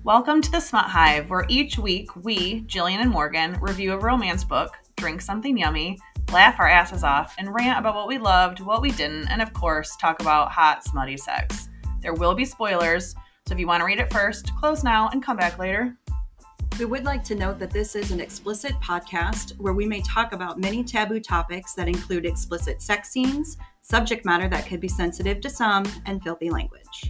Welcome to the Smut Hive, where each week we, Jillian and Morgan, review a romance book, drink something yummy, laugh our asses off, and rant about what we loved, what we didn't, and of course, talk about hot, smutty sex. There will be spoilers, so if you want to read it first, close now and come back later. We would like to note that this is an explicit podcast where we may talk about many taboo topics that include explicit sex scenes, subject matter that could be sensitive to some, and filthy language.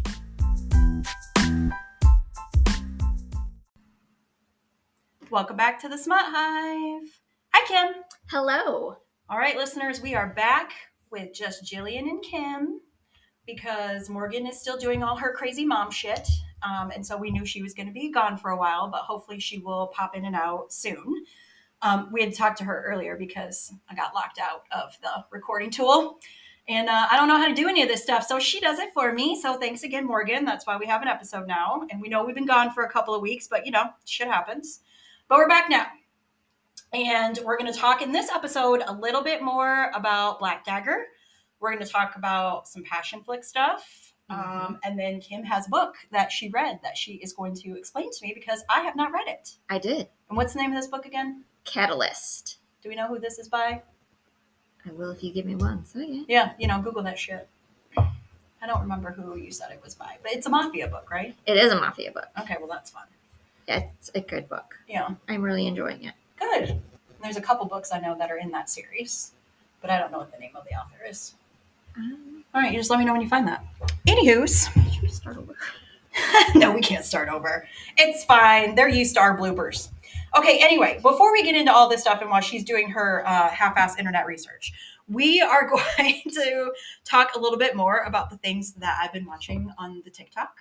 Welcome back to the Smut Hive. Hi, Kim. Hello. All right, listeners, we are back with just Jillian and Kim because Morgan is still doing all her crazy mom shit. And so we knew she was going to be gone for a while, but hopefully she will pop in and out soon. We had talked to her earlier because I got locked out of the recording tool. And I don't know how to do any of this stuff, so she does it for me. So thanks again, Morgan. That's why we have an episode now. And we know we've been gone for a couple of weeks, but, shit happens. But we're back now. And we're going to talk in this episode a little bit more about Black Dagger. We're going to talk about some passion flick stuff. And then Kim has a book that she read that she is going to explain to me because I have not read it. I did. And what's the name of this book again? Catalyst. Do we know who this is by? I will if you give me one second. Yeah, Google that shit. I don't remember who you said it was by, but it's a mafia book, right? It is a mafia book. Okay, well, that's fun. Yeah, it's a good book. Yeah. I'm really enjoying it. Good. There's a couple books I know that are in that series, but I don't know what the name of the author is. All right, you just let me know when you find that. Anywho's. Should we start over? No, we can't start over. It's fine. They're used to our bloopers. Okay, anyway, before we get into all this stuff and while she's doing her half-ass internet research, we are going to talk a little bit more about the things that I've been watching on the TikTok.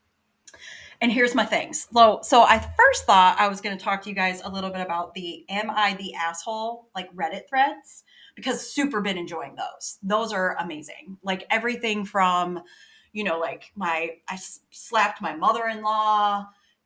And here's my things. So I first thought I was going to talk to you guys a little bit about the Am I the Asshole, like Reddit threads, because super been enjoying those. Those are amazing. Like everything from, like I slapped my mother-in-law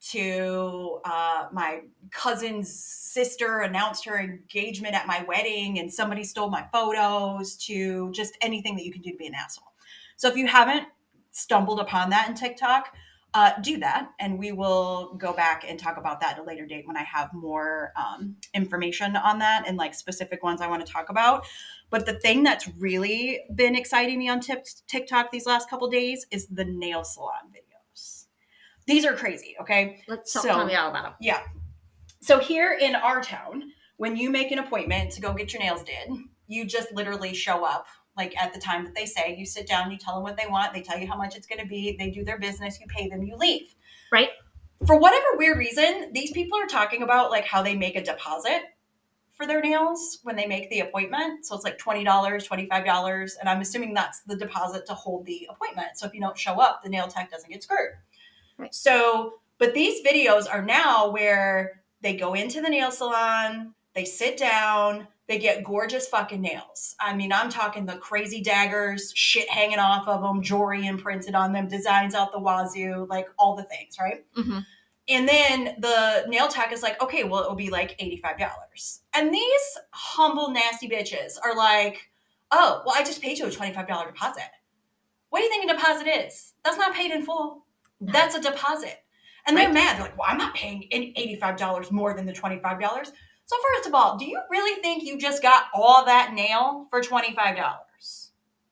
to my cousin's sister announced her engagement at my wedding and somebody stole my photos to just anything that you can do to be an asshole. So if you haven't stumbled upon that in TikTok, do that, and we will go back and talk about that at a later date when I have more information on that and like specific ones I want to talk about. But the thing that's really been exciting me on TikTok these last couple days is the nail salon videos. These are crazy, okay? Tell me all about them. Yeah. So here in our town, when you make an appointment to go get your nails did, you just literally show up. Like at the time that they say, you sit down, you tell them what they want, they tell you how much it's going to be, they do their business, you pay them, you leave. Right. For whatever weird reason, these people are talking about like how they make a deposit for their nails when they make the appointment. So it's like $20, $25. And I'm assuming that's the deposit to hold the appointment. So if you don't show up, the nail tech doesn't get screwed. Right. So, but these videos are now where they go into the nail salon, they sit down, they get gorgeous fucking nails. I mean, I'm talking the crazy daggers, shit hanging off of them, jewelry imprinted on them, designs out the wazoo, like all the things, right? Mm-hmm. And then the nail tech is like, okay, well, it will be like $85. And these humble, nasty bitches are like, oh, well, I just paid you a $25 deposit. What do you think a deposit is? That's not paid in full. No. That's a deposit. And they're mad. They're like, well, I'm not paying $85 more than the $25. So first of all, do you really think you just got all that nail for $25?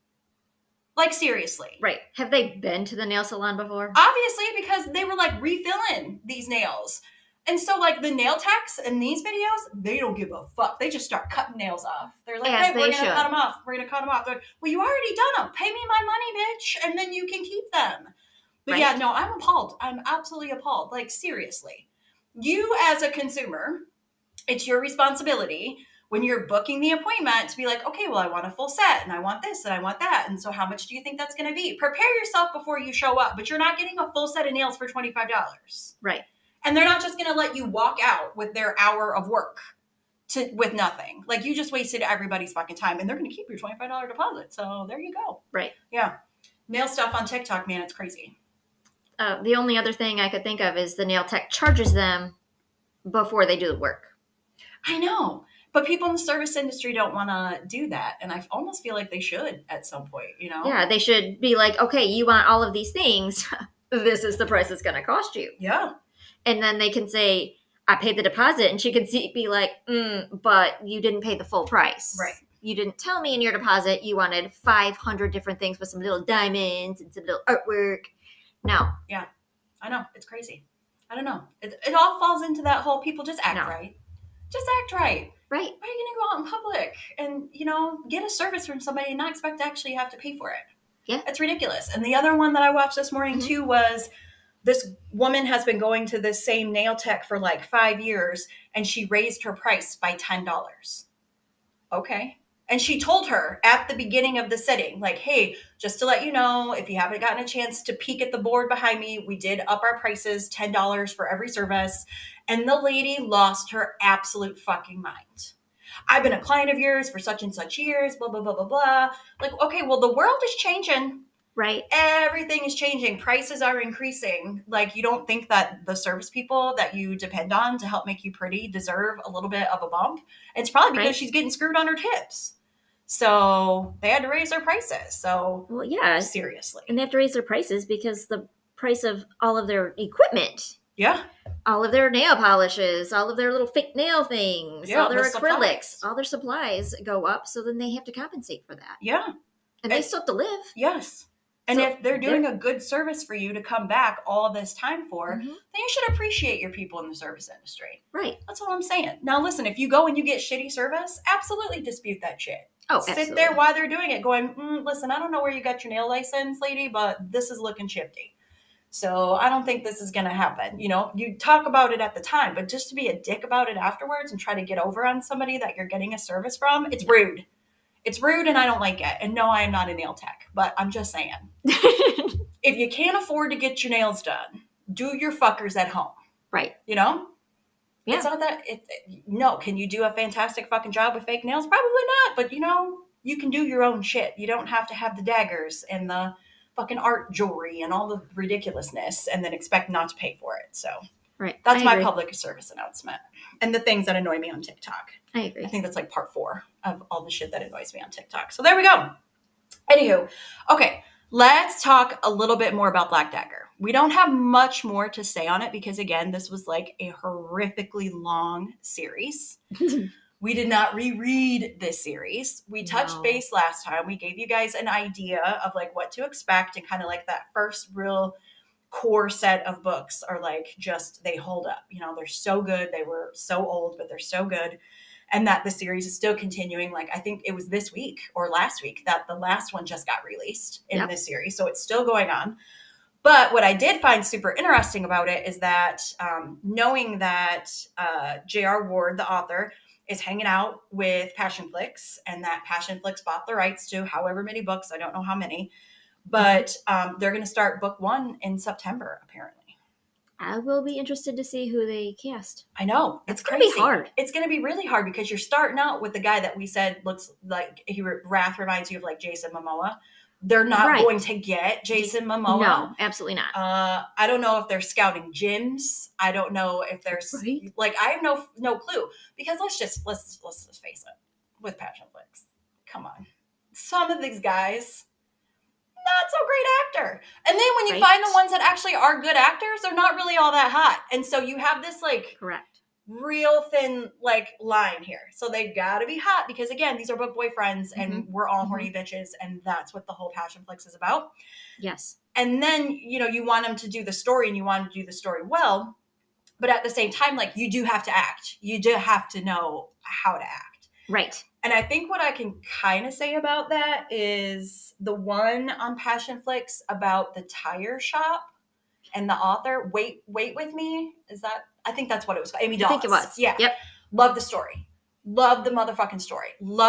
Like, seriously. Right. Have they been to the nail salon before? Obviously, because they were, like, refilling these nails. And so, like, the nail techs in these videos, they don't give a fuck. They just start cutting nails off. They're like, hey, we're going to cut them off. We're going to cut them off. They're like, well, you already done them. Pay me my money, bitch, and then you can keep them. But yeah, no, I'm appalled. I'm absolutely appalled. Like, seriously. You, as a consumer, it's your responsibility when you're booking the appointment to be like, okay, well, I want a full set and I want this and I want that. And so how much do you think that's going to be? Prepare yourself before you show up, but you're not getting a full set of nails for $25. Right. And they're not just going to let you walk out with their hour of work with nothing. Like, you just wasted everybody's fucking time and they're going to keep your $25 deposit. So there you go. Right. Yeah. Nail stuff on TikTok, man, it's crazy. The only other thing I could think of is the nail tech charges them before they do the work. I know. But people in the service industry don't want to do that. And I almost feel like they should at some point, Yeah, they should be like, okay, you want all of these things. This is the price it's going to cost you. Yeah. And then they can say, I paid the deposit. And she could be like, but you didn't pay the full price. Right. You didn't tell me in your deposit you wanted 500 different things with some little diamonds and some little artwork. No. Yeah. I know. It's crazy. I don't know. It all falls into that whole people just act right. Just act right. Right. Why are you going to go out in public and, get a service from somebody and not expect to actually have to pay for it? Yeah. It's ridiculous. And the other one that I watched this morning too was this woman has been going to this same nail tech for like 5 years and she raised her price by $10. Okay. And she told her at the beginning of the sitting, like, hey, just to let you know, if you haven't gotten a chance to peek at the board behind me, we did up our prices $10 for every service. And the lady lost her absolute fucking mind. I've been a client of yours for such and such years, blah, blah, blah, blah, blah. Like, okay, well, the world is changing. Right. Everything is changing. Prices are increasing. Like, you don't think that the service people that you depend on to help make you pretty deserve a little bit of a bump? It's probably because she's getting screwed on her tips. So they had to raise their prices. So, well, yeah. Seriously. And they have to raise their prices because the price of all of their equipment. Yeah. All of their nail polishes, all of their little fake nail things, all their acrylics, all their supplies go up. So then they have to compensate for that. Yeah. And they still have to live. Yes. And so if they're doing a good service for you to come back all this time for, then you should appreciate your people in the service industry. Right. That's all I'm saying. Now, listen, if you go and you get shitty service, absolutely dispute that shit. Oh, Sit absolutely. there while they're doing it going, listen, I don't know where you got your nail license, lady, but this is looking shifty. So I don't think this is going to happen. You talk about it at the time, but just to be a dick about it afterwards and try to get over on somebody that you're getting a service from, it's rude. It's rude and I don't like it. And no, I am not a nail tech, but I'm just saying. If you can't afford to get your nails done, do your fuckers at home. Right. Yeah. It's not that, no, can you do a fantastic fucking job with fake nails? Probably not, but you can do your own shit. You don't have to have the daggers and the fucking art jewelry and all the ridiculousness and then expect not to pay for it. So right. That's my public service announcement. And the things that annoy me on TikTok. I agree. I think that's like part 4 of all the shit that annoys me on TikTok. So there we go. Anywho, okay, let's talk a little bit more about Black Dagger. We don't have much more to say on it because, again, this was like a horrifically long series. We did not reread this series. We touched base last time. We gave you guys an idea of like what to expect and kind of like that first real core set of books are like just they hold up. They're so good. They were so old, but they're so good. And that the series is still continuing. Like I think it was this week or last week that the last one just got released in this series. So it's still going on. But what I did find super interesting about it is that knowing that J.R. Ward, the author, is hanging out with Passionflix and that Passionflix bought the rights to however many books. I don't know how many. But they're going to start book 1 in September, apparently. I will be interested to see who they cast. I know. It's going to be hard. It's going to be really hard because you're starting out with the guy that we said looks like Wrath reminds you of like Jason Momoa. They're not going to get Jason Momoa. No, absolutely not. I don't know if they're scouting gyms. I don't know if there's like I have no clue because let's just face it with Passionflix. Come on, some of these guys. Not so great actor. And then when you find the ones that actually are good actors, they're not really all that hot. And so you have this like real thin like line here. So they gotta be hot because again, these are book boyfriends and we're all horny bitches and that's what the whole Passionflix is about. Yes. And then, you want them to do the story and you want to do the story well. But at the same time, like you do have to act. You do have to know how to act. Right. And I think what I can kind of say about that is the one on Passionflix about the tire shop and the author, Wait With Me. I think that's what it was. Amy Dawes. I think it was. Yeah. Yep. Love the story. Love the motherfucking story.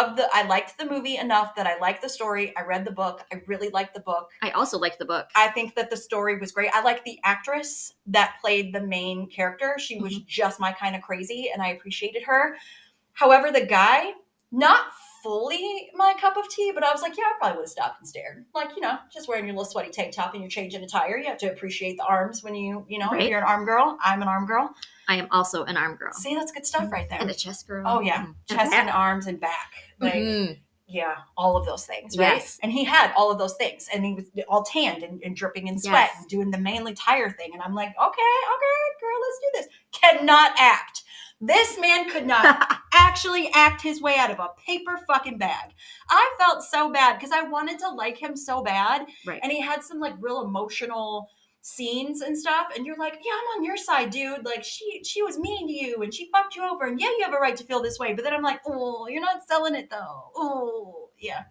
I liked the movie enough that I liked the story. I read the book. I really liked the book. I also liked the book. I think that the story was great. I like the actress that played the main character. She was just my kind of crazy and I appreciated her. However, the guy, not fully my cup of tea, but I was like, yeah, I probably would have stopped and stared. Like, just wearing your little sweaty tank top and you're changing a tire. You have to appreciate the arms when if you're an arm girl. I'm an arm girl. I am also an arm girl. See, that's good stuff right there. And a chest girl. Oh, yeah. Chest and arms and back. Like, Yeah, all of those things, right? Yes. And he had all of those things, and he was all tanned and dripping in sweat and doing the manly tire thing. And I'm like, okay, girl, let's do this. Cannot act. This man could not actually act his way out of a paper fucking bag. I felt so bad because I wanted to like him so bad. Right. And he had some like real emotional scenes and stuff, and you're like, yeah, I'm on your side, dude. Like she was mean to you and she fucked you over, and yeah, you have a right to feel this way. But then I'm like, oh, you're not selling it though. Oh, yeah.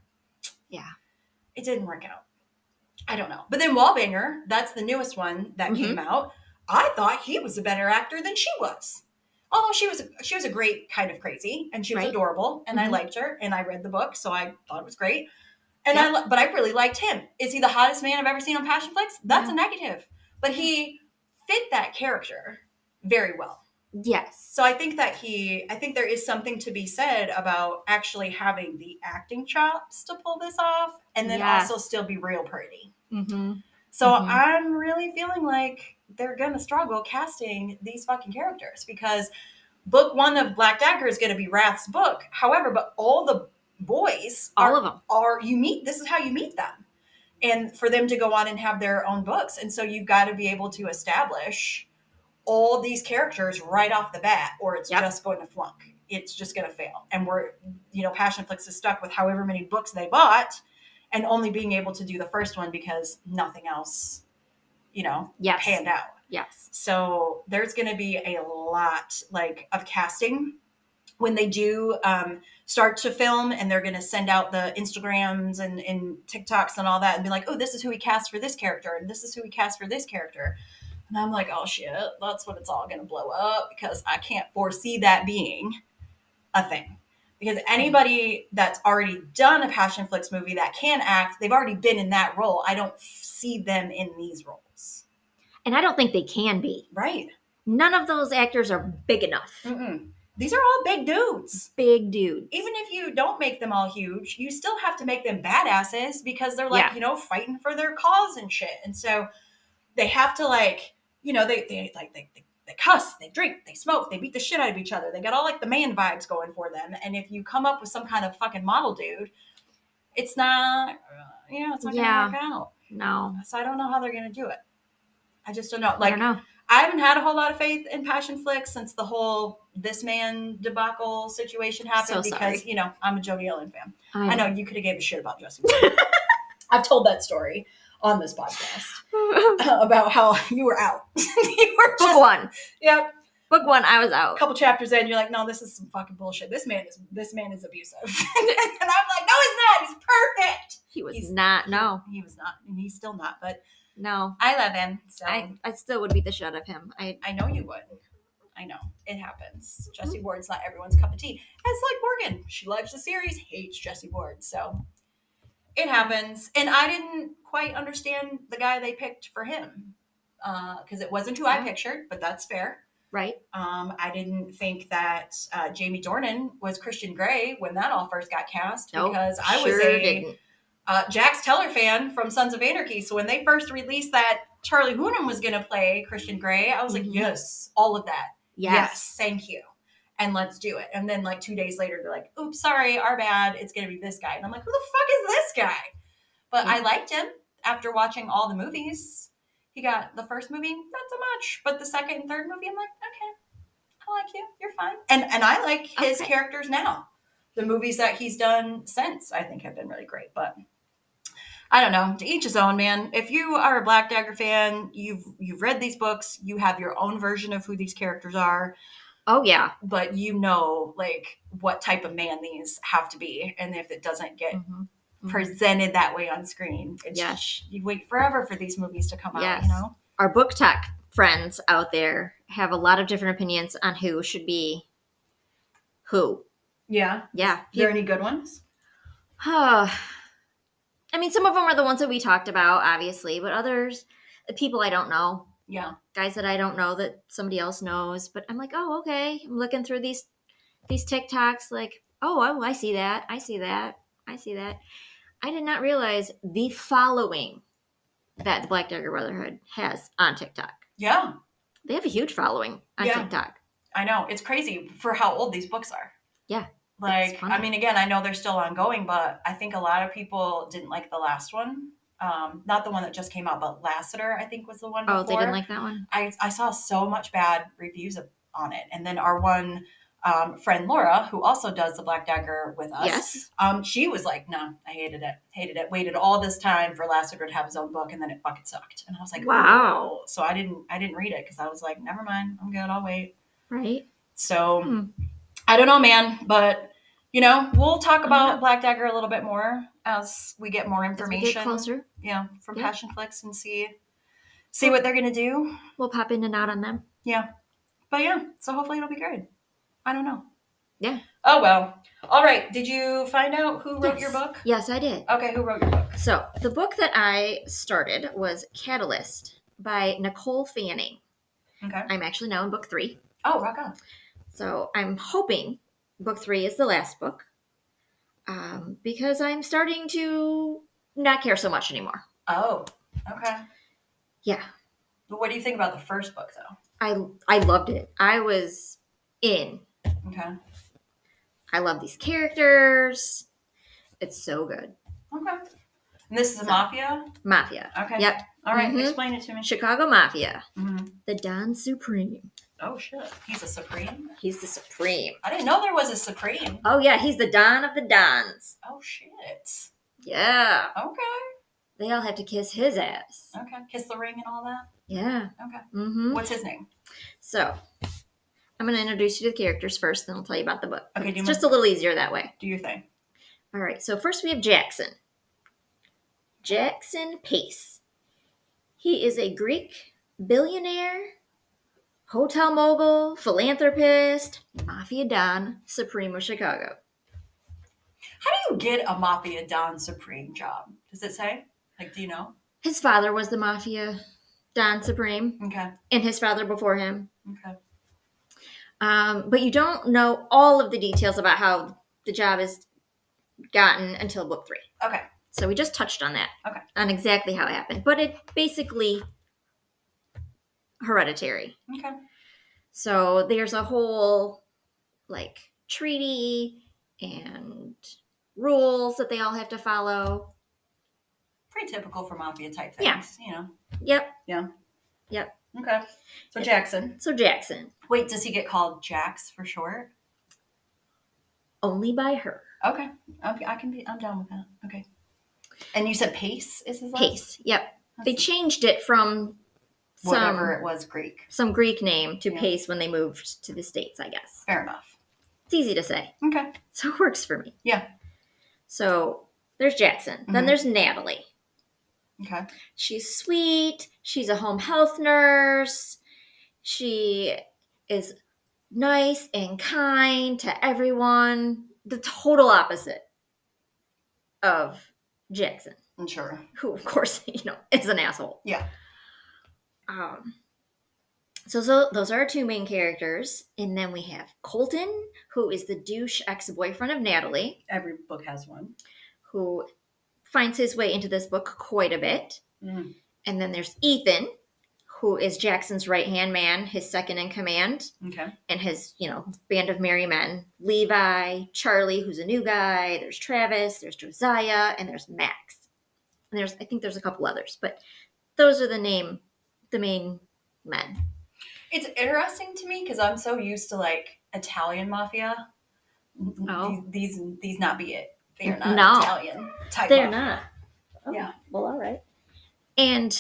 It didn't work out. I don't know. But then Wallbanger, that's the newest one that came out. I thought he was a better actor than she was. Although she was a great kind of crazy, and she was adorable, and I liked her, and I read the book, so I thought it was great. And but I really liked him. Is he the hottest man I've ever seen on Passionflix? That's a negative. But he fit that character very well. Yes. So I think there is something to be said about actually having the acting chops to pull this off, and then also still be real pretty. So I'm really feeling like they're going to struggle casting these fucking characters, because book 1 of Black Dagger is going to be Wrath's book. However, but all the boys this is how you meet them, and for them to go on and have their own books. And so you've got to be able to establish all these characters right off the bat, or it's just going to flunk. It's just going to fail. And Passionflix is stuck with however many books they bought and only being able to do the first one because nothing else, panned out. Yes. So there's going to be a lot of casting when they do start to film, and they're going to send out the Instagrams and TikToks and all that and be like, oh, this is who we cast for this character, and this is who we cast for this character. And I'm like, oh shit, that's what it's all going to blow up, because I can't foresee that being a thing. Because anybody that's already done a Passionflix movie that can act, they've already been in that role. I don't see them in these roles. And I don't think they can be. Right. None of those actors are big enough. These are all big dudes. Big dudes. Even if you don't make them all huge, you still have to make them badasses, because they're fighting for their cause and shit. And so they have to they cuss, they drink, they smoke, they beat the shit out of each other. They got all the man vibes going for them. And if you come up with some kind of fucking model dude, it's not, it's not going to work out. No. So I don't know how they're going to do it. I just don't know. I don't know. I haven't had a whole lot of faith in Passionflix since the whole This Man debacle situation happened, because, I'm a Jody Ellen fan. I know you could have gave a shit about Jesse Ward. I've told that story on this podcast about how you were out. You were Book 1. Yep. Book 1, I was out. A couple chapters in, you're like, no, this is some fucking bullshit. This man is abusive. And I'm like, no, he's not. He's perfect. He's not. No. He was not. And he's still not. But no. I love him. So I still would beat the shit out of him. I know you would. I know. It happens. Jesse Ward's not everyone's cup of tea. It's like Morgan. She loves the series, hates Jesse Ward. So it happens. And I didn't quite understand the guy they picked for him, because it wasn't who I pictured, but that's fair. Right. I didn't think that Jamie Dornan was Christian Grey when that all first got cast, because I was a Jax Teller fan from Sons of Anarchy. So when they first released that Charlie Hunnam was going to play Christian Grey, I was like, yes, all of that. Yes, thank you. And let's do it. And then 2 days later, they're like, oops, sorry, our bad. It's going to be this guy. And I'm like, who the fuck is this guy? But I liked him after watching all the movies. He got the first movie, not so much. But the second and third movie, I'm like, okay, I like you. You're fine. And I like his characters now. The movies that he's done since, I think, have been really great. But I don't know. To each his own, man. If you are a Black Dagger fan, you've read these books, you have your own version of who these characters are. Oh, yeah. But what type of man these have to be. And if it doesn't get presented that way on screen, you wait forever for these movies to come out, Our book talk friends out there have a lot of different opinions on who should be who. Yeah. Yeah. Are there any good ones? I mean, some of them are the ones that we talked about, obviously, but others, people I don't know. Yeah. Guys that I don't know that somebody else knows. But I'm like, oh, okay. I'm looking through these TikToks like, oh, I see that. I see that. I see that. I did not realize the following that the Black Dagger Brotherhood has on TikTok. Yeah. They have a huge following on TikTok. I know. It's crazy for how old these books are. Yeah. Like, funny. I mean, again, I know they're still ongoing, but I think a lot of people didn't like the last one. Not the one that just came out, but Lassiter, I think, was the one before. Oh, they didn't like that one? I saw so much bad reviews on it. And then our one friend, Laura, who also does the Black Dagger with us, Yes. she was like, no, I hated it. Hated it. Waited all this time for Lassiter to have his own book, and then it fucking sucked. And I was like, Wow. "Oh." So I didn't read it because I was like, never mind. I'm good. I'll wait. Right. So I don't know, man. But, we'll talk about Uh-huh. Black Dagger a little bit more as we get more As we information. get closer, Yeah, from Yeah. Passion Flicks and see what they're going to do. we'll pop in and out on them. Yeah. But yeah, so hopefully it'll be good. I don't know. Yeah. Oh, well. All right. Did you find out who wrote Yes. your book? Yes, I did. Okay, who wrote your book? So the book that I started was Catalyst by Nicole Fanning. Okay. I'm actually now in book 3. Oh, rock on. So I'm hoping book 3 is the last book, because I'm starting to not care so much anymore. Oh, okay. Yeah, But what do you think about the first book, though? I loved it. I was in. Okay. I love these characters. It's so good. Okay. And this is a mafia? Mafia. Okay. Yep. All right, Mhm. explain it to me. Chicago Mafia. Mm-hmm. The Don Supreme. Oh, shit. He's a Supreme? He's the Supreme. I didn't know there was a Supreme. Oh yeah, he's the Don of the Dons. Oh, shit. Yeah. Okay. They all have to kiss his ass. Okay. Kiss the ring and all that? Yeah. Okay. Mm-hmm. What's his name? So, I'm going to introduce you to the characters first, then I'll tell you about the book. Okay, It's just a little easier that way. Do your thing. All right, so first we have Jackson. Jackson Pace. He is a Greek billionaire, hotel mogul, philanthropist, mafia don, Supreme of Chicago. How do you get a Mafia Don Supreme job? Does it say? Like, do you know? His father was the mafia don Supreme, Okay. and his father before him. Okay. But you don't know all of the details about how the job is gotten until book 3. Okay. So we just touched on that. Okay. On exactly how it happened. But it basically hereditary. Okay. So there's a whole treaty and rules that they all have to follow. Pretty typical for Mafia type things, Yeah. Yep. Yeah. Yep. Okay. So Jackson. So Jackson. Wait, does he get called Jax for short? Only by her. Okay. Okay, I'm down with that. Okay. And you said Pace is his last? Pace. Yep. They changed it from Whatever it was, Greek. some Greek name to Yeah. Pace when they moved to the States, I guess. Fair enough. It's easy to say. Okay. So it works for me. Yeah. So there's Jackson. Then Mhm. there's Natalie. Okay. She's sweet. She's a home health nurse. She is nice and kind to everyone. The total opposite of Jackson, I'm sure. who, of course, is an asshole. Yeah. So those are our 2 main characters. And then we have Colton, who is the douche ex-boyfriend of Natalie, Every book has one. who finds his way into this book quite a bit. Mm. And then there's Ethan, who is Jackson's right-hand man, his second in command, Okay. and his, band of merry men. Levi, Charlie, who's a new guy. There's Travis, there's Josiah, and there's Max. And I think there's a couple others, but those are the main men. It's interesting to me because I'm so used to Italian mafia. Oh. These not be it. They are not No. Italian type. They're mafia. not. Oh, Yeah. Well, all right. And,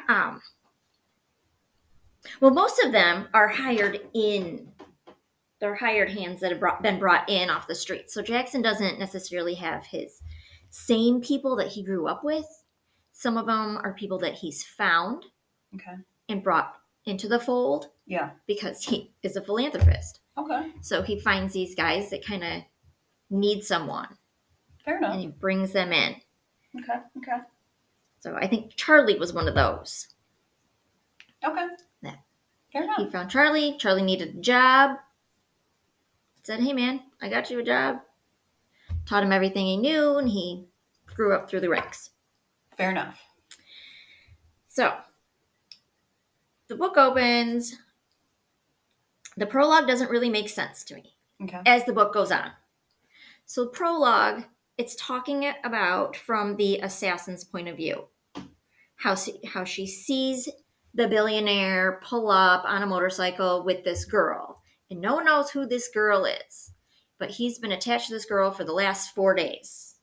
most of them are hired in. They're hired hands that have been brought in off the streets. So Jackson doesn't necessarily have his same people that he grew up with. Some of them are people that he's found Okay. and brought into the fold Yeah. because he is a philanthropist. Okay. So he finds these guys that kind of need someone Fair enough. and he brings them in. Okay. Okay. So I think Charlie was one of those. Okay. Yeah. Fair enough. He found Charlie. Charlie needed a job. Said, hey man, I got you a job. Taught him everything he knew and he grew up through the ranks. Fair enough. So the book opens. The prologue doesn't really make sense to me Okay. as the book goes on. So prologue, it's talking about from the assassin's point of view. How she sees the billionaire pull up on a motorcycle with this girl. And no one knows who this girl is. But he's been attached to this girl for the last 4 days.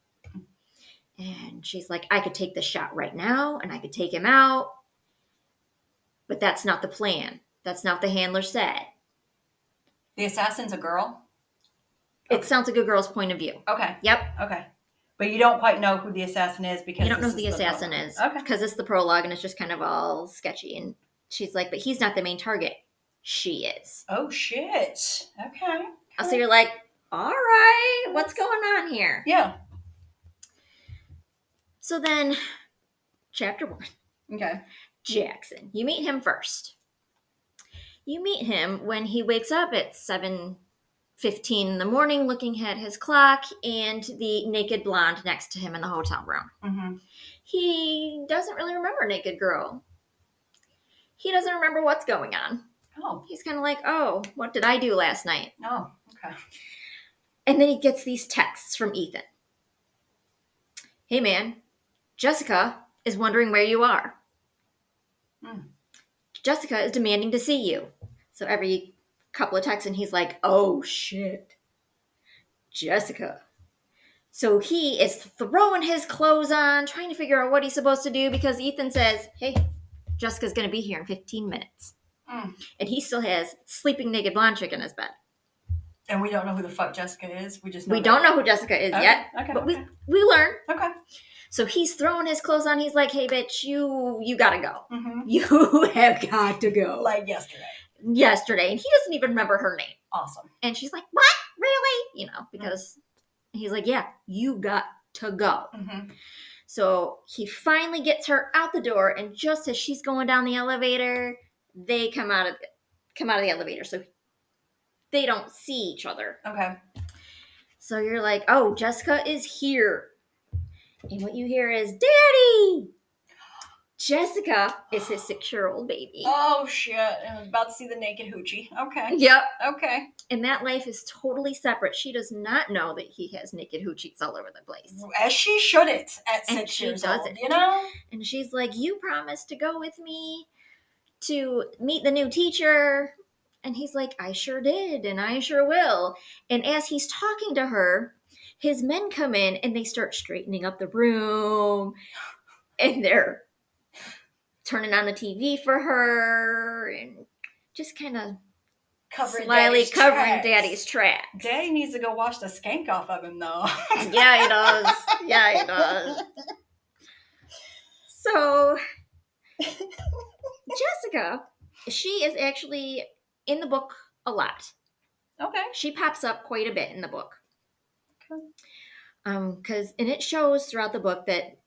And she's like, I could take this shot right now, and I could take him out. But that's not the plan. That's not what the handler said. The assassin's a girl? It sounds like a girl's point of view. Okay. Yep. Okay. But you don't quite know who the assassin is because You don't know this who the is assassin prologue. is. Okay. Because it's the prologue and it's just kind of all sketchy. And she's like, but he's not the main target. She is. Oh, shit. Okay. So you're like, all right, what's going on here? Yeah. So then, chapter 1. Okay. Jackson. You meet him first. You meet him when he wakes up at 7:15 in the morning, looking at his clock and the naked blonde next to him in the hotel room. Mm-hmm. He doesn't really remember Naked Girl. He doesn't remember what's going on. Oh. He's kind of like, oh, what did I do last night? Oh, okay. And then he gets these texts from Ethan. Hey, man, Jessica is wondering where you are. Jessica is demanding to see you. So every couple of texts, and he's like, oh, shit. Jessica. So he is throwing his clothes on, trying to figure out what he's supposed to do because Ethan says, hey, Jessica's going to be here in 15 minutes. And he still has sleeping naked blonde chick in his bed. And we don't know who the fuck Jessica is. We just know We don't know who Jessica is yet, but we learn. Okay. So he's throwing his clothes on. He's like, hey, bitch, you got to go. Mm-hmm. You have got to go. Like yesterday. Yesterday. And he doesn't even remember her name. Awesome. And she's like, what? Really? You know, because he's like, yeah, you got to go. Mm-hmm. So he finally gets her out the door, and just as she's going down the elevator, they come out of the elevator. So they don't see each other. Okay. So you're like, oh, Jessica is here. And what you hear is, Daddy! Jessica is his 6-year-old baby. Oh, shit. I'm about to see the naked hoochie. Okay. Yep. Okay. And that life is totally separate. She does not know that he has naked hoochies all over the place. As she shouldn't at And 6 she years old, doesn't. you know? And she's like, you promised to go with me to meet the new teacher. And he's like, I sure did, and I sure will. And as he's talking to her, his men come in and they start straightening up the room. And they're turning on the TV for her and just kind of slyly covering Daddy's tracks. Daddy needs to go wash the skank off of him, though. Yeah, he does. Yeah, he does. So, Jessica, she is actually in the book a lot. Okay. She pops up quite a bit in the book. Okay. And it shows throughout the book that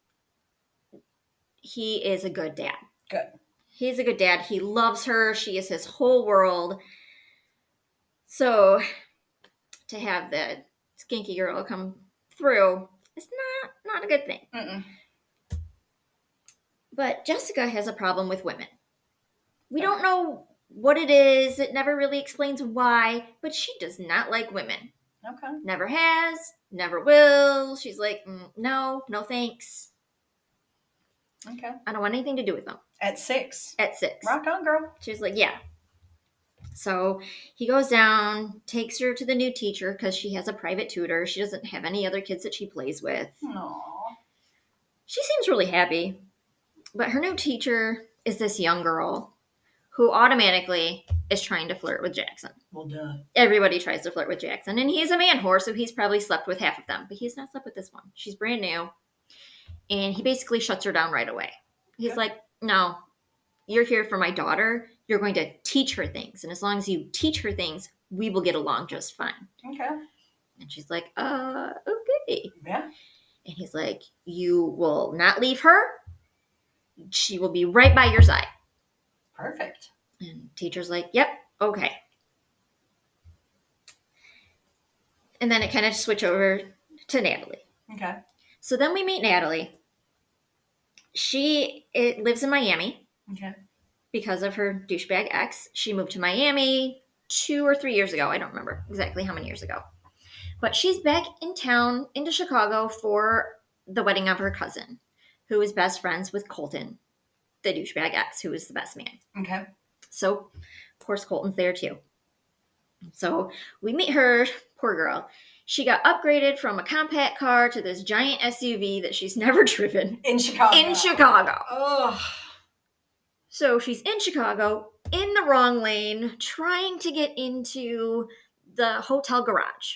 he is a good dad. Good. He's a good dad. He loves her. She is his whole world. So to have the skanky girl come through, it's not a good thing. Mm-mm. But Jessica has a problem with women. We don't know what it is. It never really explains why, but she does not like women. Okay. Never has, never will. She's like, no thanks. Okay. I don't want anything to do with them. At 6. At 6. Rock on, girl. She's like, yeah. So he goes down, takes her to the new teacher because she has a private tutor. She doesn't have any other kids that she plays with. Aww. She seems really happy. But her new teacher is this young girl who automatically is trying to flirt with Jackson. Well, duh. Everybody tries to flirt with Jackson. And he's a man whore, so he's probably slept with half of them. But he's not slept with this one. She's brand new. And he basically shuts her down right away. He's like, no, you're here for my daughter. You're going to teach her things. And as long as you teach her things, we will get along just fine. Okay. And she's like, okay. Yeah. And he's like, you will not leave her. She will be right by your side. Perfect. And teacher's like, yep, okay. And then it kind of switch over to Natalie. Okay. So then we meet Natalie. She lives in Miami. Okay. Because of her douchebag ex. She moved to Miami 2 or 3 years ago. I don't remember exactly how many years ago. But she's back in town, into Chicago, for the wedding of her cousin, who is best friends with Colton, the douchebag ex, who is the best man. Okay. So, of course, Colton's there too. So we meet her, poor girl. She got upgraded from a compact car to this giant SUV that she's never driven. In Chicago. In Chicago. Ugh. So she's in Chicago, in the wrong lane, trying to get into the hotel garage.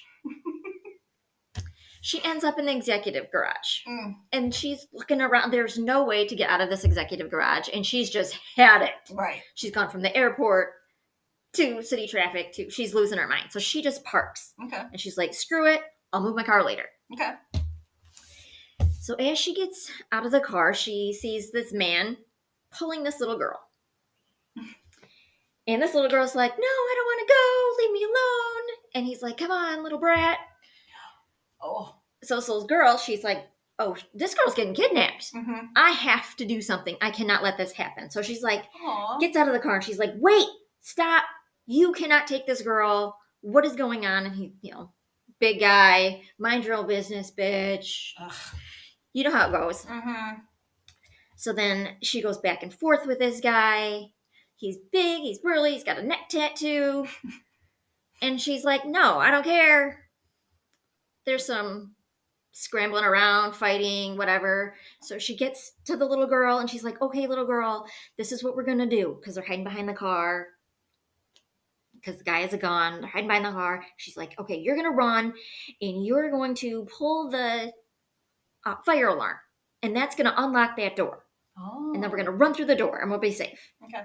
She ends up in the executive garage. And she's looking around. There's no way to get out of this executive garage. And she's just had it. Right. She's gone from the airport to city traffic to she's losing her mind. So she just parks. Okay. And she's like, screw it. I'll move my car later. Okay. So as she gets out of the car, she sees this man pulling this little girl. And this little girl's like, no, I don't want to go. Leave me alone. And he's like, come on, little brat. Oh. So this little girl, she's like, oh, this girl's getting kidnapped. Mm-hmm. I have to do something. I cannot let this happen. So she's like, Aww. gets out of the car and she's like, wait, stop. You cannot take this girl. What is going on? And he, big guy, mind your own business, bitch. Ugh. You know how it goes. Mm-hmm. So then she goes back and forth with this guy. He's big, he's burly, he's got a neck tattoo. And she's like, no, I don't care. There's some scrambling around, fighting, whatever. So she gets to the little girl and she's like, okay, little girl, this is what we're going to do. Because they're hiding behind the car. Because the guy is a gun. They're hiding behind the car. She's like, okay, you're going to run and you're going to pull the fire alarm. And that's going to unlock that door. Oh. And then we're going to run through the door and we'll be safe.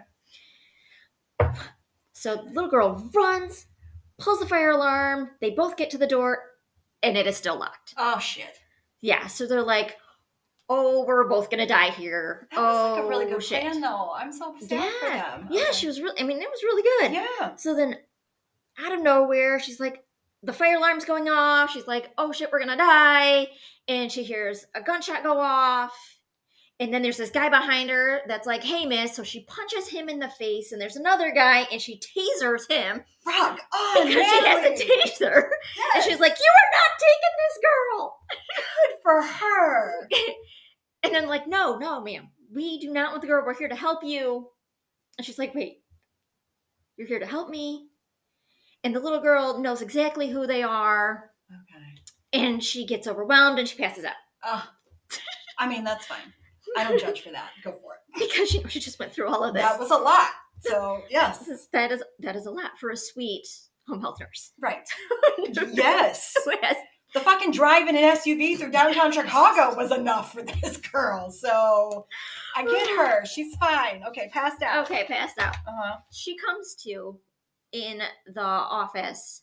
Okay. So the little girl runs, pulls the fire alarm. They both get to the door and it is still locked. Oh, shit. Yeah, so they're like, oh, we're both going to die here. That was like a really good shit. plan, though. I'm so sad for them. Yeah, Okay. she was really, it was really good. Yeah. So then, out of nowhere, she's like, the fire alarm's going off. She's like, oh shit, we're going to die. And she hears a gunshot go off. And then there's this guy behind her that's like, hey, miss. So she punches him in the face. And there's another guy, and she tasers him. Rock on, Because she has a taser. Yes. And she's like, you are not taking this girl. Good for her. And then like, no, ma'am. We do not want the girl. We're here to help you. And she's like, wait, you're here to help me? And the little girl knows exactly who they are. Okay. And she gets overwhelmed and she passes out. That's fine. I don't judge for that. Go for it. Because she just went through all of this. That was a lot. So, yes. That is a lot for a sweet home health nurse. Right. Yes. Who has The fucking drive in an SUV through downtown Chicago was enough for this girl. So, I get her. She's fine. Okay, passed out. Okay, passed out. Uh-huh. She comes to in the office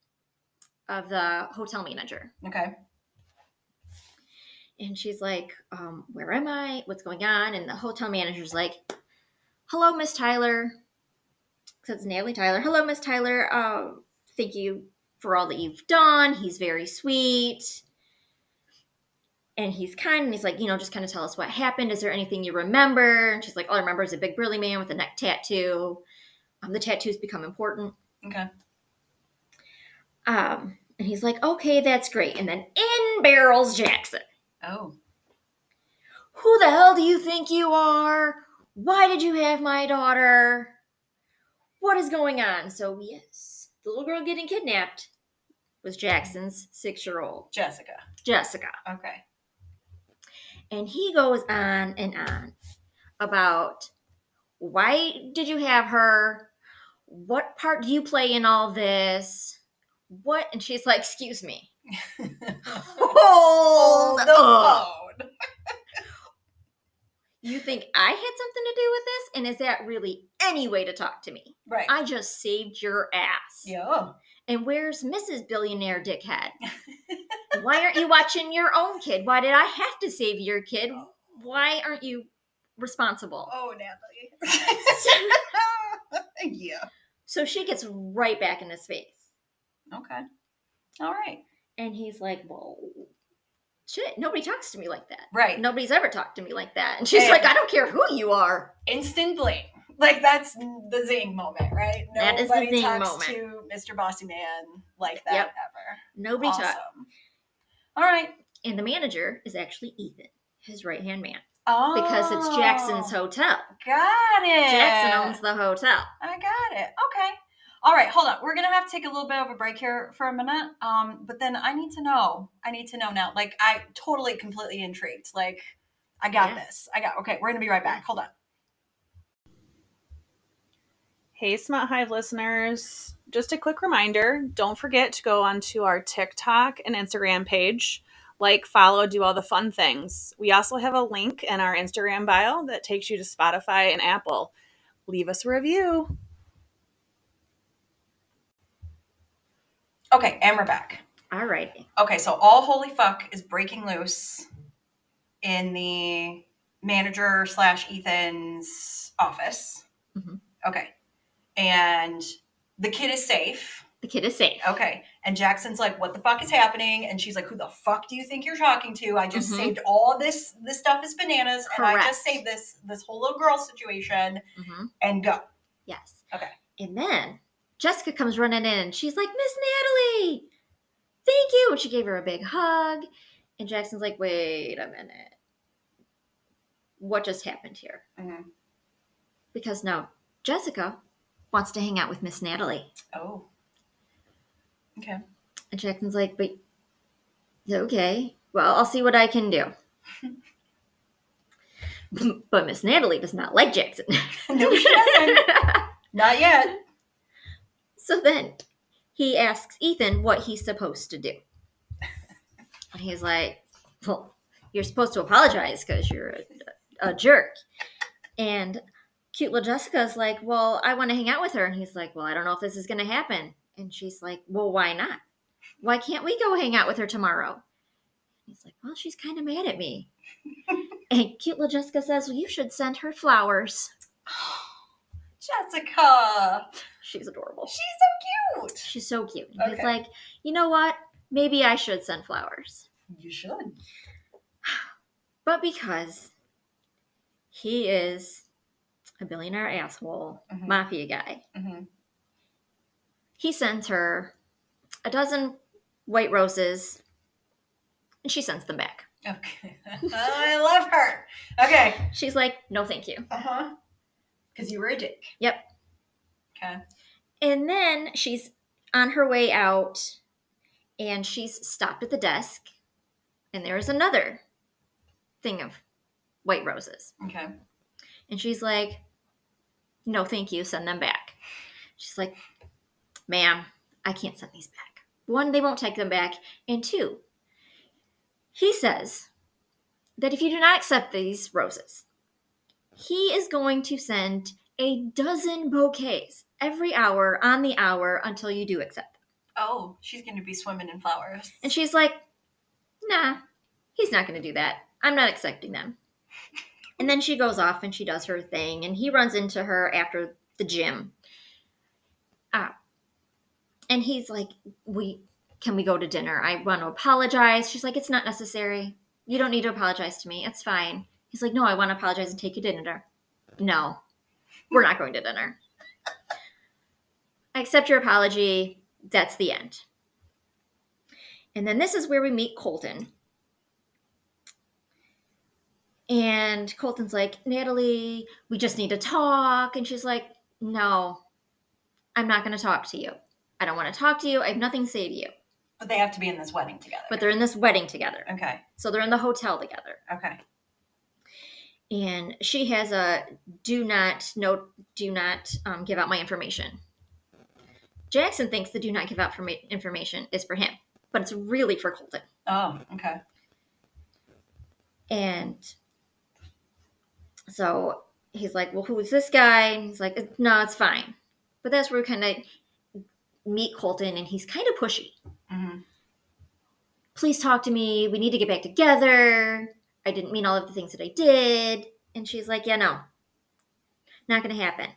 of the hotel manager. Okay. And she's like, where am I? What's going on? And the hotel manager's like, hello, Miss Tyler. So it's Natalie Tyler. Hello, Miss Tyler. Thank you for all that you've done. He's very sweet. And he's kind, and he's like, just kind of tell us what happened. Is there anything you remember? And she's like, all I remember is a big burly man with a neck tattoo. The tattoos become important. Okay. And he's like, okay, that's great. And then in barrels Jackson. Oh. Who the hell do you think you are? Why did you have my daughter? What is going on? So, yes, the little girl getting kidnapped was Jackson's 6-year-old. Jessica. Okay. And he goes on and on about why did you have her? What part do you play in all this? What? And she's like, excuse me. Hold the phone. You think I had something to do with this? And is that really any way to talk to me? Right. I just saved your ass. Yeah. And where's Mrs. Billionaire Dickhead? Why aren't you watching your own kid? Why did I have to save your kid? Why aren't you responsible? Oh, Natalie. Yeah. So she gets right back in his face. Okay. All right. And he's like, well, shit, nobody talks to me like that. Right. Nobody's ever talked to me like that. And she's like, I don't care who you are. Instant blame. Like, that's the zing moment, right? That is the Nobody zing talks moment. to Mr. Bossy Man like that Yep. ever. Nobody Awesome. talks. All right. And the manager is actually Ethan, his right-hand man. Oh. Because it's Jackson's hotel. Got it. Jackson owns the hotel. I got it. Okay. All right, hold on. We're going to have to take a little bit of a break here for a minute. But then I need to know now. Like, I totally, completely intrigued. Like, I got this. Okay, we're going to be right back. Hold on. Hey, Smut Hive listeners. Just a quick reminder, don't forget to go onto our TikTok and Instagram page. Like, follow, do all the fun things. We also have a link in our Instagram bio that takes you to Spotify and Apple. Leave us a review. Okay, and we're back. All right. Okay, so all holy fuck is breaking loose in the manager / Ethan's office. Mhm. Okay. And the kid is safe. The kid is safe. Okay. And Jackson's like, what the fuck is happening? And she's like, who the fuck do you think you're talking to? I just saved all this. This stuff is bananas. Correct. And I just saved this whole little girl situation and go. Yes. Okay. And then Jessica comes running in and she's like, Miss Natalie, thank you. And she gave her a big hug. And Jackson's like, wait a minute. What just happened here? Mm-hmm. Because now Jessica wants to hang out with Miss Natalie. Oh. Okay. And Jackson's like, but okay, well, I'll see what I can do. But Miss Natalie does not like Jackson. No, she doesn't. Not yet. So then he asks Ethan what he's supposed to do. And he's like, well, you're supposed to apologize because you're a jerk. And cute little Jessica's like, well, I want to hang out with her. And he's like, well, I don't know if this is going to happen. And she's like, well, why not? Why can't we go hang out with her tomorrow? He's like, well, she's kind of mad at me. And cute little Jessica says, well, you should send her flowers. Jessica. She's adorable. She's so cute. She's so cute. And Okay. he's like, you know what? Maybe I should send flowers. You should. But because he is a billionaire asshole, mafia guy, he sends her a dozen white roses, and she sends them back. Okay. I love her. Okay. She's like, no, thank you. Uh-huh. Because you were a dick. Yep. Okay. And then she's on her way out, and she's stopped at the desk, and there's another thing of white roses. Okay. And she's like, no, thank you. Send them back. She's like, ma'am, I can't send these back. One, they won't take them back. And two, he says that if you do not accept these roses, he is going to send a dozen bouquets every hour on the hour until you do accept them. Oh, she's going to be swimming in flowers. And she's like, nah, he's not going to do that. I'm not accepting them. And then she goes off and she does her thing, and he runs into her after the gym. And he's like, can we go to dinner? I want to apologize. She's like, it's not necessary. You don't need to apologize to me. It's fine. He's like, no, I want to apologize and take you to dinner. No, we're not going to dinner. I accept your apology. That's the end. And then this is where we meet Colton. And Colton's like, Natalie, we just need to talk. And she's like, no, I'm not going to talk to you. I don't want to talk to you. I have nothing to say to you. But they have to be in this wedding together. But they're in this wedding together. Okay. So they're in the hotel together. Okay. And she has a do not give out my information. Jackson thinks the do not give out information is for him, but it's really for Colton. Oh, okay. And so he's like, well, who is this guy? And he's like, no, it's fine. But that's where we kind of meet Colton, and he's kind of pushy. Mm-hmm. Please talk to me. We need to get back together. I didn't mean all of the things that I did. And she's like, yeah, no, not going to happen.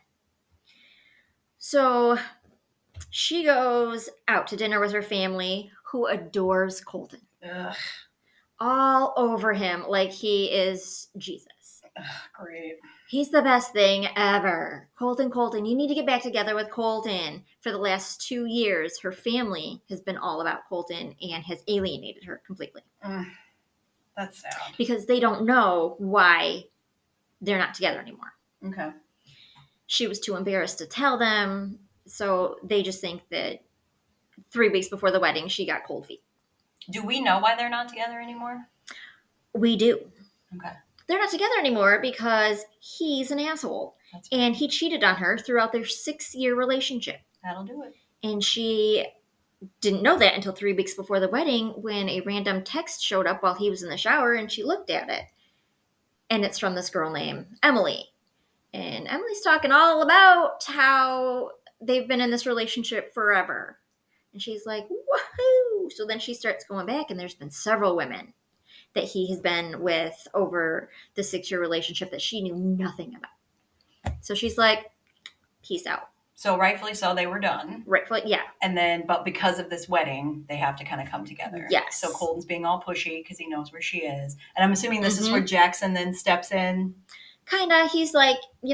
So she goes out to dinner with her family, who adores Colton. Ugh. All over him like he is Jesus. Great. He's the best thing ever. Colton, you need to get back together with Colton. For the last 2 years, her family has been all about Colton and has alienated her completely. That's sad. Because they don't know why they're not together anymore. Okay. She was too embarrassed to tell them, so they just think that 3 weeks before the wedding, she got cold feet. Do we know why they're not together anymore? We do. Okay. They're not together anymore because he's an asshole. And he cheated on her throughout their 6-year relationship. That'll do it. And she didn't know that until 3 weeks before the wedding when a random text showed up while he was in the shower and she looked at it. And it's from this girl named Emily. And Emily's talking all about how they've been in this relationship forever. And she's like, woohoo! So then she starts going back, and there's been several women that he has been with over the 6-year relationship that she knew nothing about. So she's like, peace out. So rightfully so, they were done. Rightfully, yeah. And then, but because of this wedding, they have to kind of come together. Yes. So Colton's being all pushy because he knows where she is. And I'm assuming this is where Jackson then steps in. Kinda. He's like,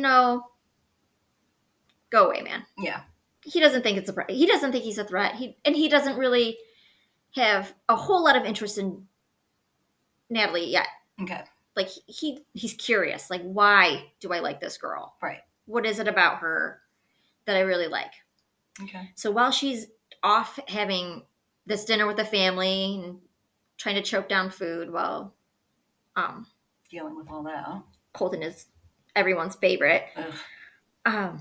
go away, man. Yeah. He doesn't think it's he doesn't think he's a threat. He doesn't really have a whole lot of interest in Natalie yet. Okay. Like he's curious. Like, why do I like this girl? Right. What is it about her that I really like? Okay. So while she's off having this dinner with the family and trying to choke down food while dealing with all that. Colton is everyone's favorite. Ugh.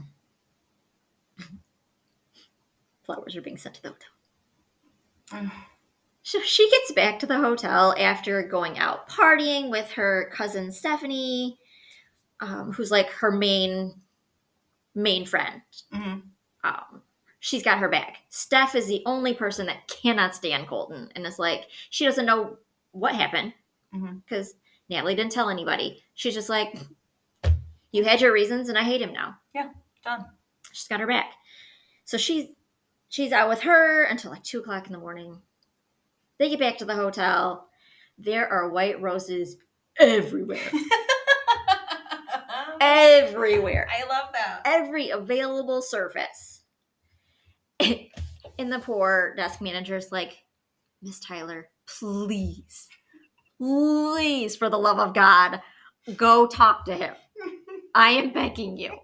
Flowers are being sent to the hotel. Ugh. So she gets back to the hotel after going out partying with her cousin Stephanie, who's like her main friend. Mm-hmm. She's got her back. Steph is the only person that cannot stand Colton, and it's like she doesn't know what happened because Natalie didn't tell anybody. She's just like, you had your reasons, and I hate him now. Yeah, done. She's got her back. So she's out with her until like 2:00 in the morning. They get back to the hotel. There are white roses everywhere. Everywhere. I love that. Every available surface. And the poor desk manager's like, Miss Tyler, please, for the love of God, go talk to him. I am begging you.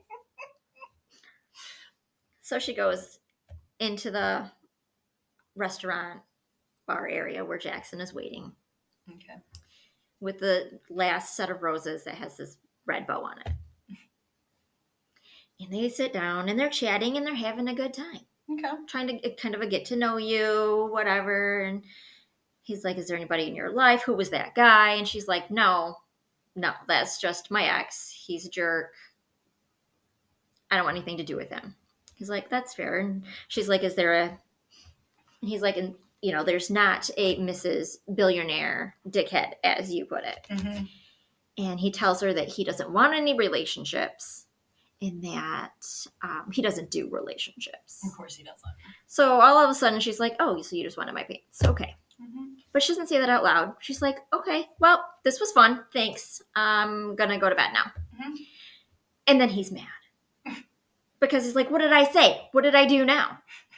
So she goes into the restaurant bar area where Jackson is waiting. Okay. With the last set of roses that has this red bow on it. And they sit down and they're chatting and they're having a good time. Okay. Trying to kind of a get to know you, whatever. And he's like, is there anybody in your life? Who was that guy? And she's like, no, that's just my ex. He's a jerk. I don't want anything to do with him. He's like, that's fair. And she's like, is there and he's like, there's not a Mrs. Billionaire dickhead, as you put it. Mm-hmm. And he tells her that he doesn't want any relationships and that he doesn't do relationships. Of course he doesn't. So all of a sudden she's like, oh, so you just wanted my pants. Okay. Mm-hmm. But she doesn't say that out loud. She's like, okay, well, this was fun. Thanks. I'm going to go to bed now. Mm-hmm. And then he's mad. Because he's like, what did I say? What did I do now?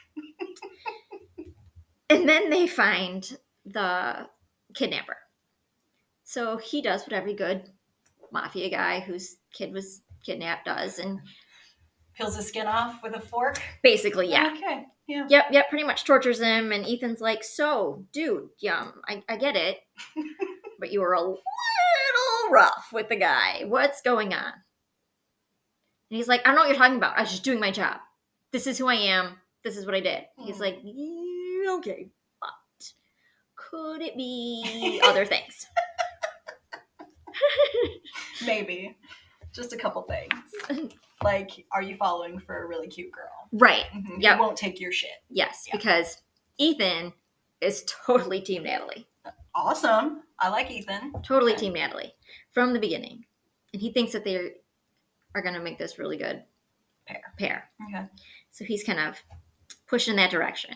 And then they find the kidnapper. So he does what every good mafia guy whose kid was kidnapped does. And peels his skin off with a fork? Basically, yeah. Okay, yeah. Yep, pretty much tortures him. And Ethan's like, so, dude, I get it. But you were a little rough with the guy. What's going on? And he's like, I don't know what you're talking about. I was just doing my job. This is who I am. This is what I did. He's like, okay, but could it be other things? Maybe. Just a couple things. Like, are you following for a really cute girl? Right. Mm-hmm. Yep. He won't take your shit. Yes, yeah. Because Ethan is totally Team Natalie. Awesome. I like Ethan. Totally Team Natalie from the beginning. And he thinks that they are going to make this really good pair. Okay. So he's kind of pushing in that direction.